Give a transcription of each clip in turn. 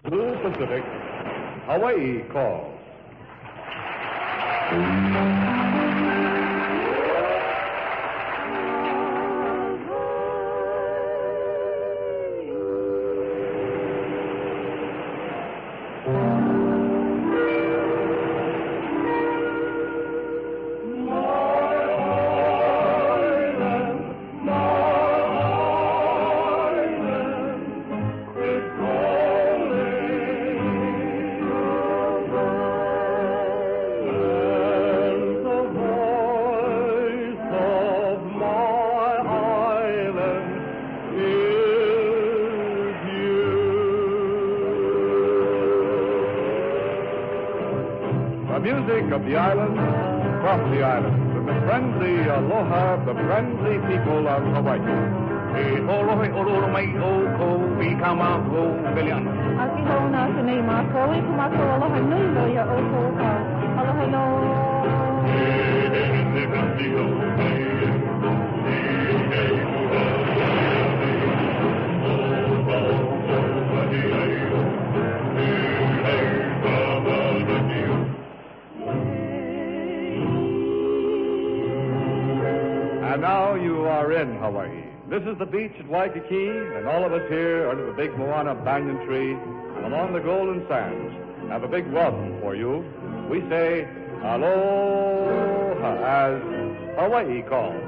Blue Pacific, Hawaii Calls. Music of the island, from the island, and the friendly aloha of the friendly people of Hawaii. Aloha, aloha, mai, o, ko, we come out, o, Billion. Aki ho na sa nei mako, e kumako aloha nui lo ya o ko ka. Aloha no. And now you are in Hawaii. This is the beach at Waikiki, and all of us here under the big Moana banyan tree and along the golden sands have a big welcome for you. We say aloha as Hawaii calls.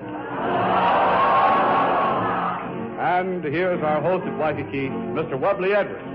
And here's our host at Waikiki, Mr. Wubbly Edwards.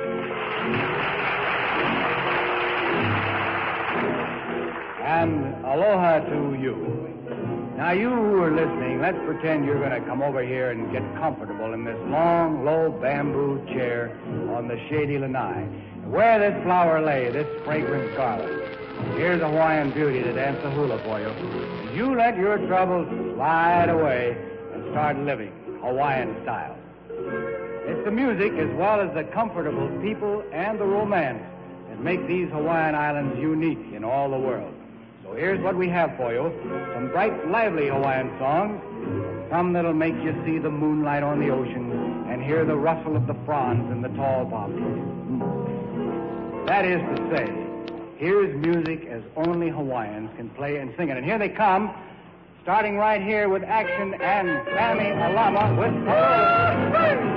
And aloha to you. Now, you who are listening, let's pretend you're going to come over here and get comfortable in this long, low bamboo chair on the shady lanai. Where this flower lay, this fragrant garland. Here's a Hawaiian beauty to dance the hula for you. You let your troubles slide away and start living Hawaiian style. It's the music as well as the comfortable people and the romance that make these Hawaiian islands unique in all the world. So here's what we have for you. Some bright, lively Hawaiian songs. Some that'll make you see the moonlight on the ocean and hear the rustle of the fronds in the tall poplars. That is to say, here's music as only Hawaiians can play and sing it. And here they come, starting right here with action and Sammy Alama with Pearl.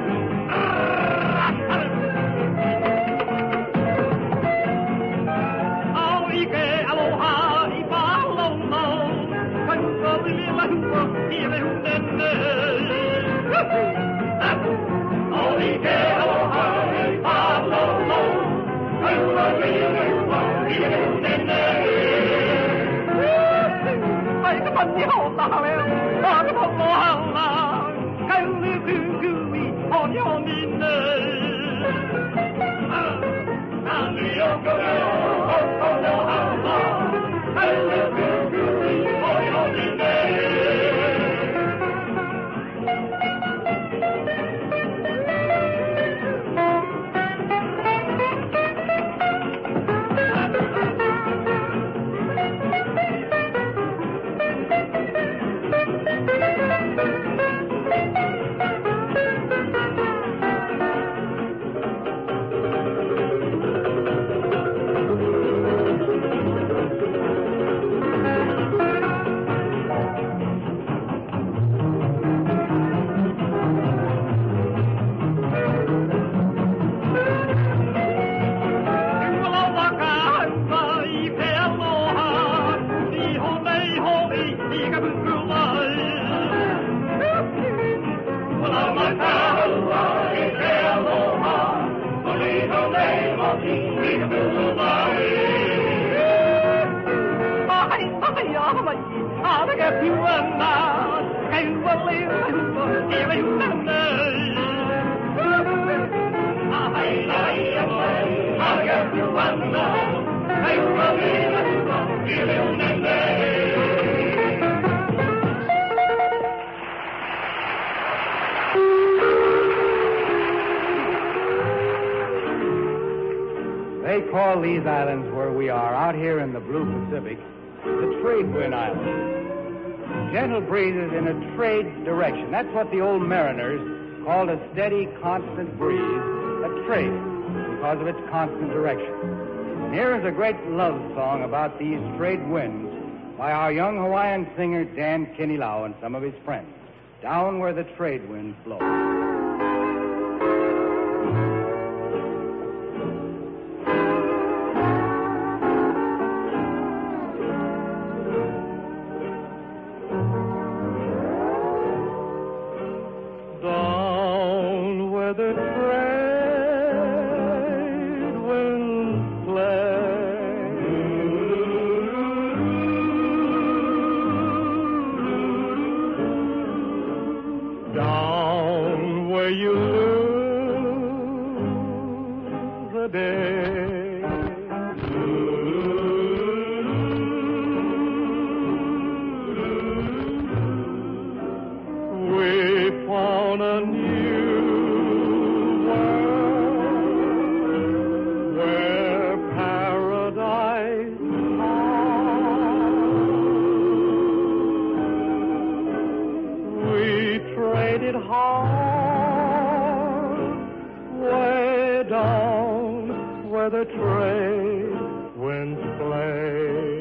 They call these islands where we are, out here in the blue Pacific, the trade wind islands. Gentle breezes in a trade direction. That's what the old mariners called a steady, constant breeze, a trade. because of its constant direction. And here is a great love song about these trade winds by our young Hawaiian singer Dan Kinilau and some of his friends, Down Where the Trade Winds Blow. Down where the trade winds play, down where you lose the day, we found a new world where paradise lies. We traded hard way down where the trade winds play.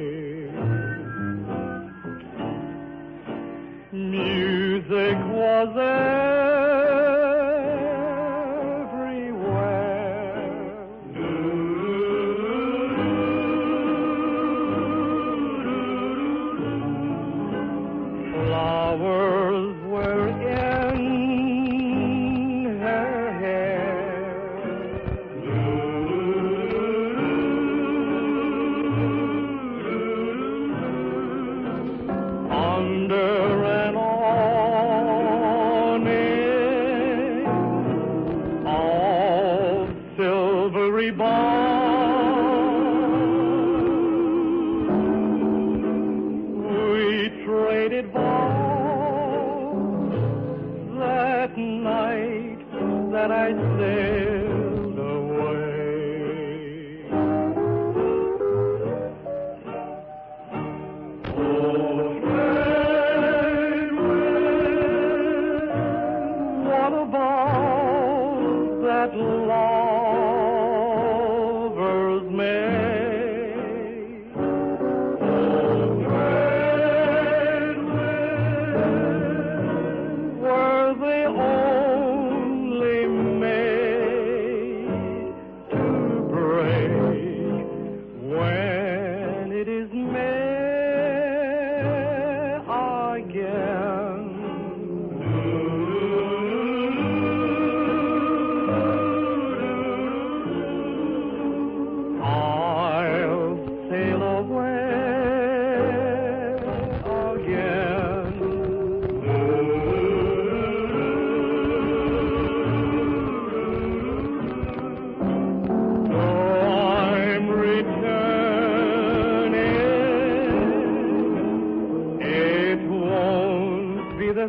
Music was everywhere. Flowers were in her hair. Under an awning of silvery bond, we traded vows that night that I sailed away. Oh, trade wind, what about that lovers made? Oh, trade wind, were they only made to break when it is made again? I'll sail away again. So I'm returning. It won't be the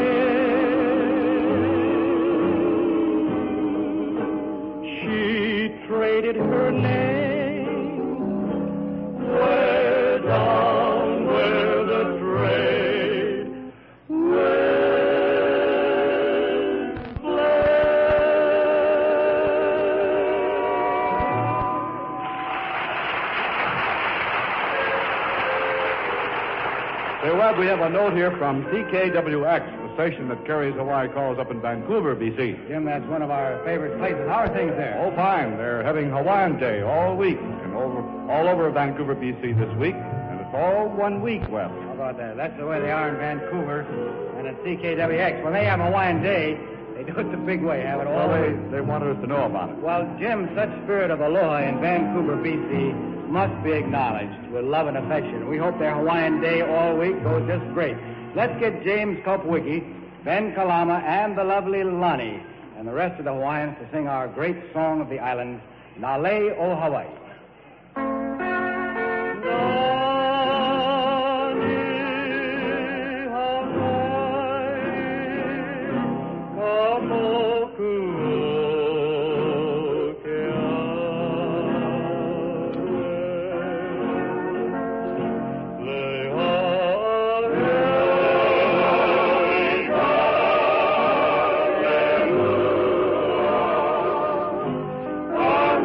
same. She traded her name way down where the trade winds Say, Webb, we have a note here from CKWX, the station that carries Hawaii calls up in Vancouver, BC. Jim, that's one of our favorite places. How are things there? Oh, fine. They're having Hawaiian Day all week and all over Vancouver, BC this week. And it's all 1 week, Webb. How about that? That's the way they are in Vancouver and at CKWX. When they have Hawaiian Day, they do it the big way, have it all. Well, they wanted us to know about it. Well, Jim, such spirit of aloha in Vancouver, BC must be acknowledged with love and affection. We hope their Hawaiian Day all week goes just great. Let's get James Kopwicki, Ben Kalama, and the lovely Lonnie and the rest of the Hawaiians to sing our great song of the islands, Nale o Hawaii. Oh,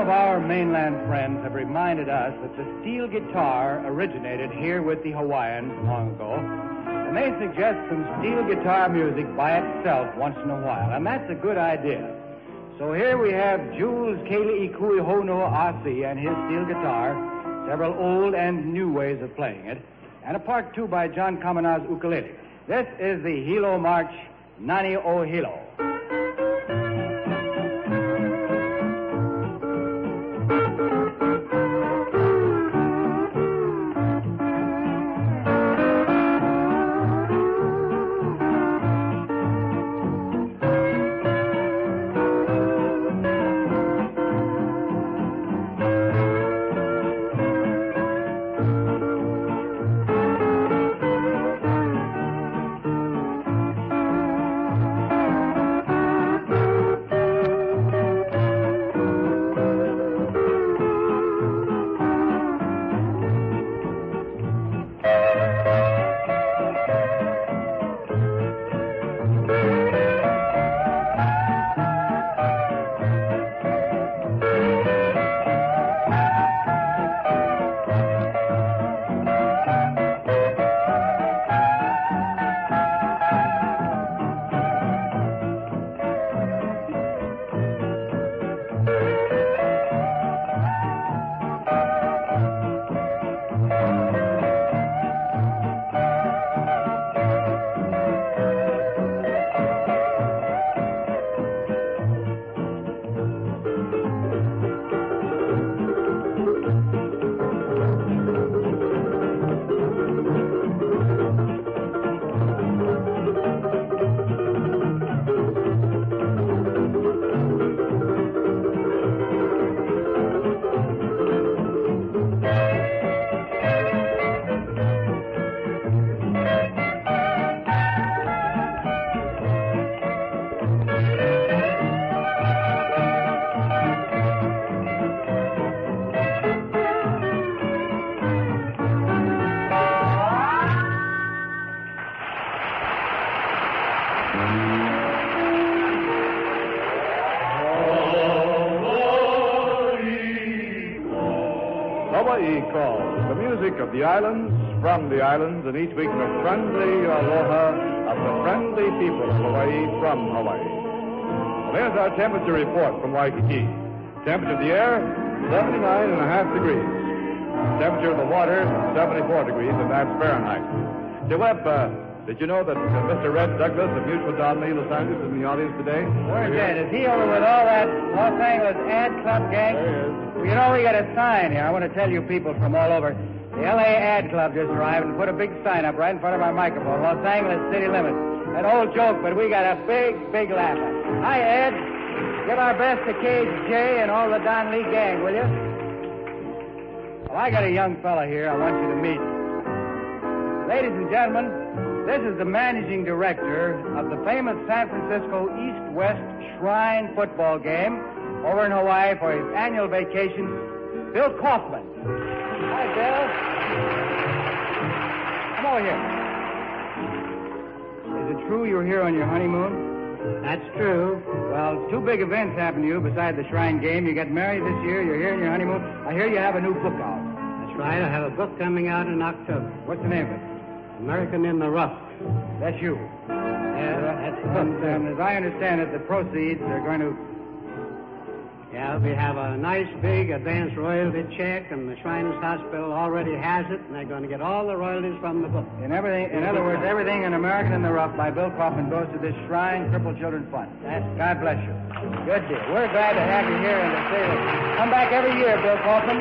of our mainland friends have reminded us that the steel guitar originated here with the Hawaiians long ago, and they suggest some steel guitar music by itself once in a while, and that's a good idea. So here we have Jules Keli'i Kuihono Asi and his steel guitar, several old and new ways of playing it, and a part two by John Kamana's ukulele. This is the Hilo March, Nani o Hilo. Hawaii calls, the music of the islands, from the islands, and each week in a friendly aloha of the friendly people of Hawaii from Hawaii. Well, here's our temperature report from Waikiki. Temperature of the air, 79.5 degrees. Temperature of the water, 74 degrees, and that's Fahrenheit. Say, Webb, did you know that Mr. Red Douglas of Mutual Donnelly, Los Angeles, is in the audience today? Where's that? Is he over with all that Los Angeles Ad Club gang? There he is. Well, you know, we got a sign here. I want to tell you people from all over. The L.A. Ad Club just arrived and put a big sign up right in front of our microphone, Los Angeles city limits. An old joke, but we got a big, big laugh. Hi, Ed. Give our best to Cage J and all the Don Lee gang, will you? Well, I got a young fella here I want you to meet. Ladies and gentlemen, this is the managing director of the famous San Francisco East-West Shrine football game over in Hawaii for his annual vacation, Bill Kaufman. Hi, Bill. Come over here. Is it true you were here on your honeymoon? That's true. Well, two big events happened to you besides the Shrine game. You got married this year, you're here on your honeymoon. I hear you have a new book out. That's right. I have a book coming out in October. What's the name of it? American in the Rough. That's you. Yeah, that's the book. And as I understand it, the proceeds are going to... Yeah, we have a nice big advance royalty check, and the Shriners Hospital already has it, and they're going to get all the royalties from the book. In other words, everything in American in the Rough by Bill Kaufman goes to this Shrine Crippled Children Fund. God bless you. Good deal. We're glad to have you here and to say that. Come back every year, Bill Kaufman.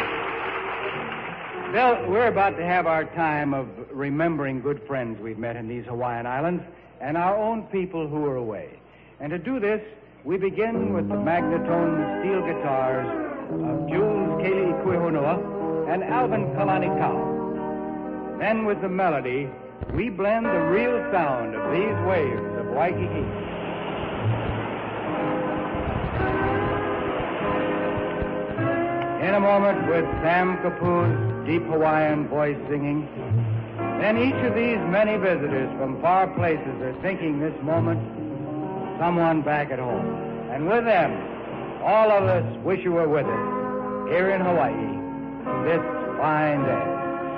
Bill, we're about to have our time of remembering good friends we've met in these Hawaiian Islands and our own people who are away. And to do this, we begin with the magnetone steel guitars of Jules Keli'i Kuihonoa and Alvin Kalani Kau. Then with the melody, we blend the real sound of these waves of Waikiki. In a moment, with Sam Kapu's deep Hawaiian voice singing, then each of these many visitors from far places are thinking this moment someone back at home. And with them, all of us wish you were with us here in Hawaii this fine day.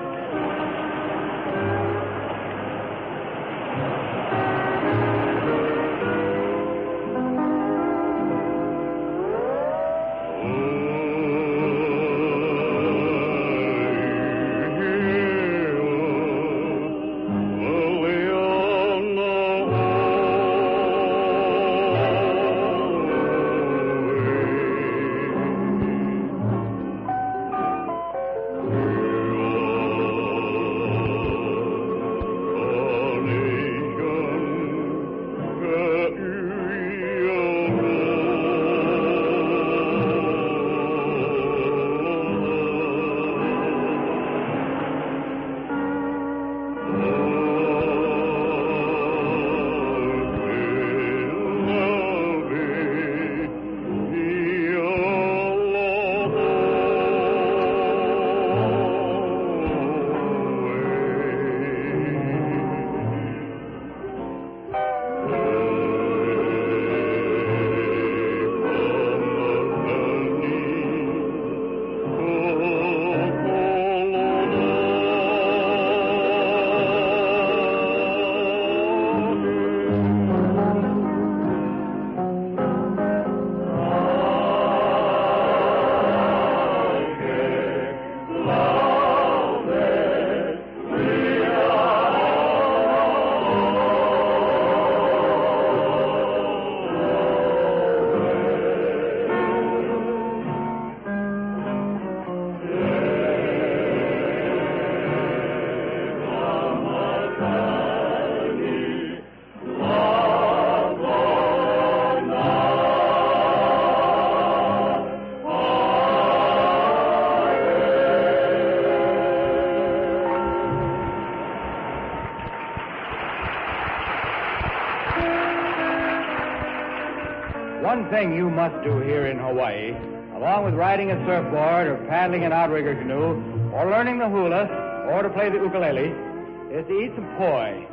One thing you must do here in Hawaii, along with riding a surfboard or paddling an outrigger canoe or learning the hula or to play the ukulele, is to eat some poi,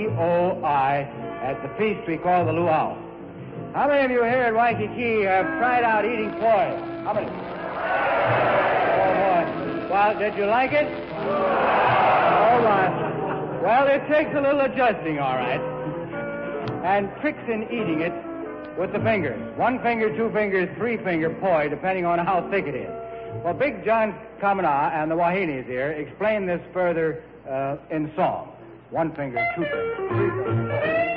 P-O-I, at the feast we call the luau. How many of you here at Waikiki have tried out eating poi? How many? Oh, boy. Well, did you like it? All right. Well, it takes a little adjusting, all right. And tricks in eating it with the fingers. 1 finger, 2 fingers, 3 finger poi, depending on how thick it is. Well, Big John Kamana and the Wahinis here explain this further in song. 1 finger, 2 fingers, 3 fingers.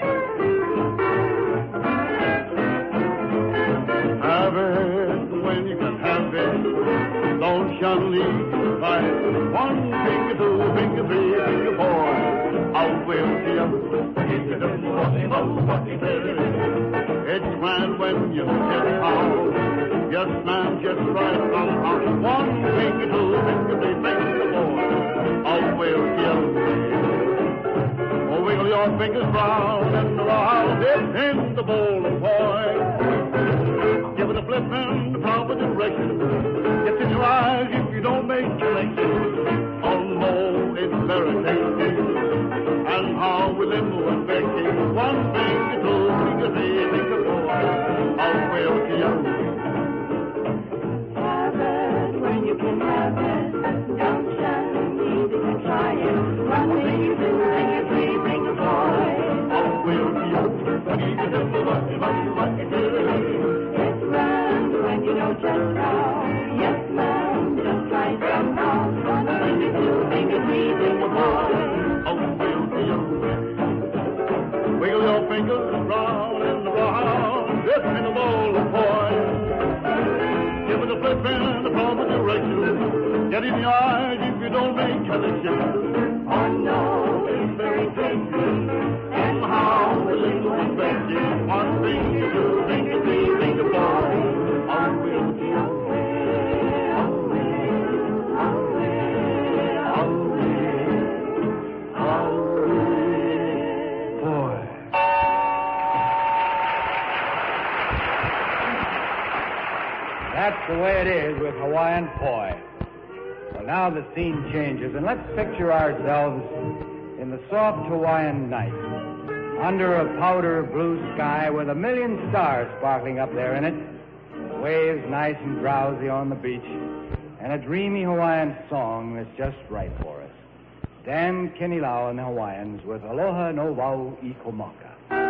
Have it when you can have it. Don't shun leave fight. 1 finger, 2 finger, 3 finger poi. Out with the other. Into the it's grand when you just how. Yes, man, just right somehow. 1 finger, 2 finger, 3 finger poi. Out with the other. Oh, wiggle your fingers round and around. It's in the bowl of poi. Give it a flip in the proper direction. It's in your eyes if you don't make selection. Oh no, it's very tasty. And how we live and baking. 1 finger, 2 finger, 3 finger poi. I'll wear you. Have it when you can have it. Don't shun, easy to try it. 1 finger, 2 finger, 3 finger poi. I'll wear you. It's grand when you know just how. Yes, ma'am, just try somehow. 1 finger, 2 finger, 3 finger poi. Wiggle your fingers round and around, dip in a bowl of poi. Give it a flip in the proper direction. Get in your eyes if you don't make connection. Oh no, it's very tasty. And how will it look becky? 1 finger, 2 finger, 3 finger poi. I will be away. That's the way it is with Hawaiian poi. Well, now the scene changes, and let's picture ourselves in the soft Hawaiian night, under a powder blue sky with 1,000,000 stars sparkling up there in it. waves nice and drowsy on the beach, and a dreamy Hawaiian song that's just right for us. Dan Kinilau and the Hawaiians with Aloha no Wau I Komaka.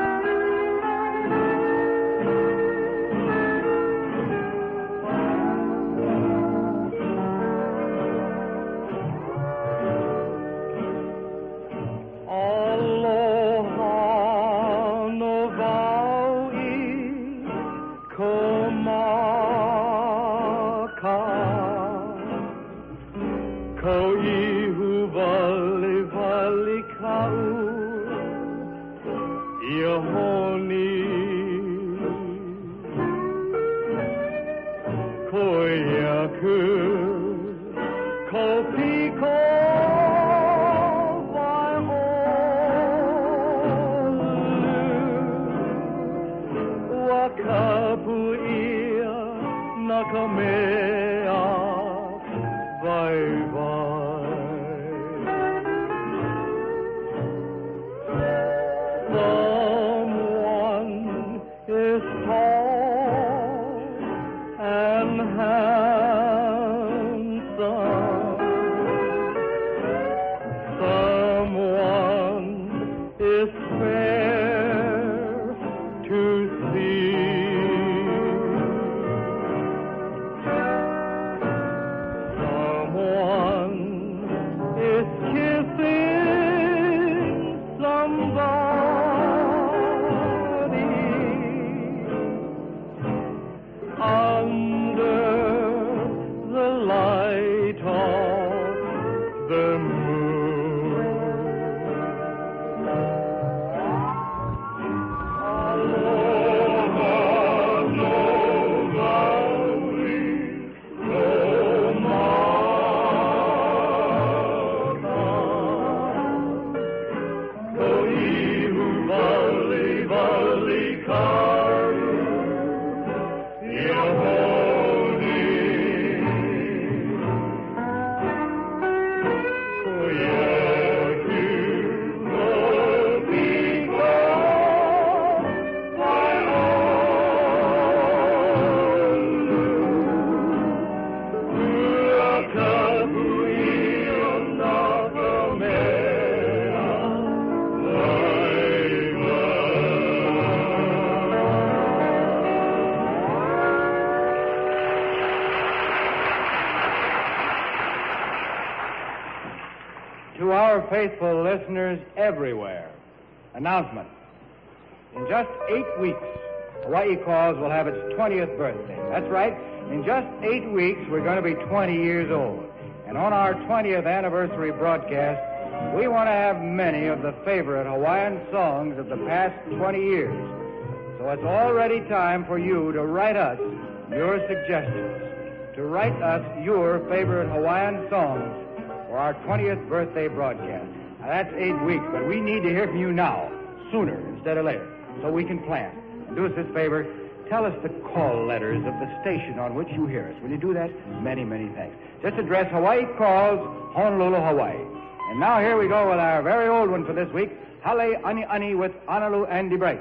Faithful listeners everywhere. Announcement. In just 8 weeks, Hawaii Calls will have its 20th birthday. That's right. In just 8 weeks, we're going to be 20 years old. And on our 20th anniversary broadcast, we want to have many of the favorite Hawaiian songs of the past 20 years. So it's already time for you to write us your suggestions, to write us your favorite Hawaiian songs for our 20th birthday broadcast. Now, that's 8 weeks, but we need to hear from you now, sooner instead of later, so we can plan. And do us this favor, tell us the call letters of the station on which you hear us. Will you do that? Many, many thanks. Just address Hawaii Calls, Honolulu, Hawaii. And now here we go with our very old one for this week, Hale Ani Ani with Honolulu Andy Bright.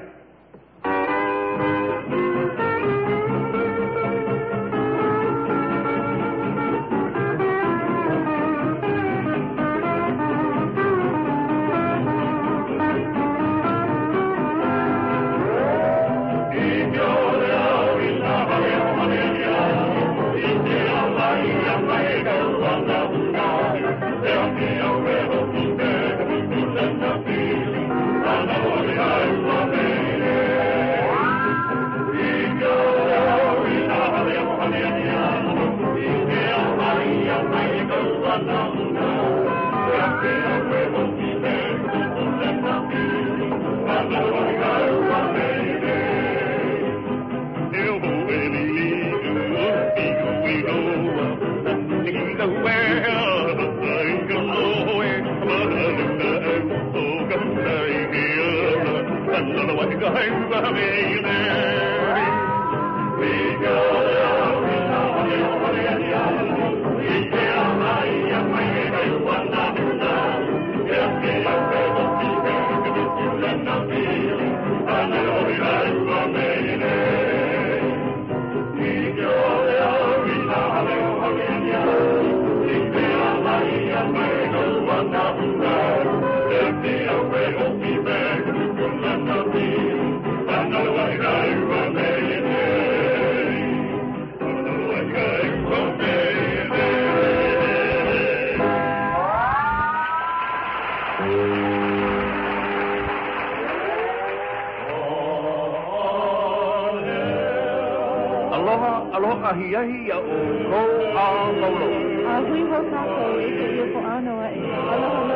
We go. Aloha, aloha, hiahi, a o ko a lolo. Hui ho kako e te ia po anoa e. Aloha.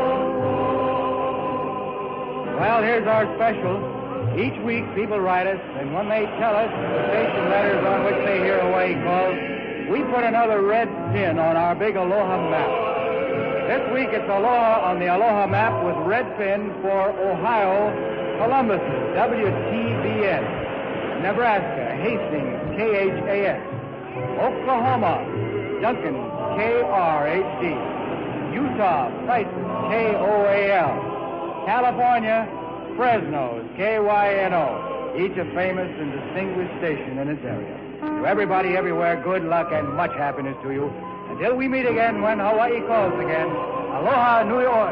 Well, here's our special. Each week, people write us, and when they tell us the station letters on which they hear Hawaii calls, we put another red pin on our big Aloha map. This week, it's Aloha on the Aloha map with red pin for Ohio, Columbus, WTBN. Nebraska, Hastings, KHAS. Oklahoma, Duncan, KRHD. Utah, Tyson, KOAL. California, Fresno, KYNO. Each a famous and distinguished station in its area. To everybody everywhere, good luck and much happiness to you. Until we meet again when Hawaii calls again, aloha, New York.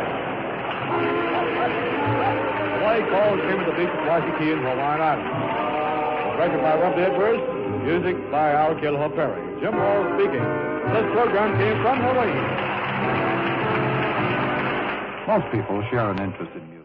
Hawaii Calls came to the beach at Waikiki in Hawaiian Island. Directed by Rumpy Edwards, music by Al Kilho Perry. Jim Wall speaking. This program came from Hawaii. Most people share an interest in music.